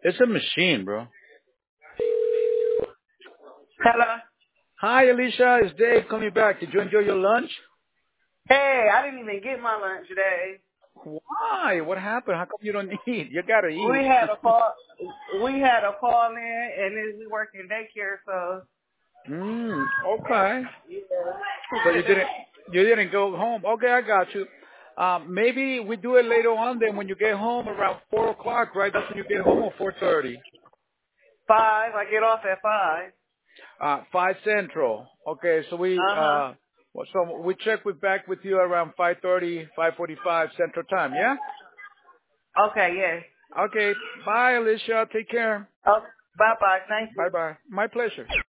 It's a machine, bro. Hello. Hi, Alicia. It's Dave coming back. Did you enjoy your lunch? Hey, I didn't even get my lunch today. Why? What happened? How come you don't eat? You gotta We eat. had a call. We had a call in, and then we work in daycare, so Okay. So yeah. you didn't go home. Okay, I got you. Maybe we do it later on. Then when you get home around 4 o'clock, right? That's when you get home, or 4:30. 5. I get off at 5. 5 Central. Okay, so Uh huh. we check back with you around 5:30, 5:45 Central Time. Yeah. Okay. Yes. Okay. Bye, Alicia. Take care. Oh, bye bye. Thank Bye you. bye. My pleasure.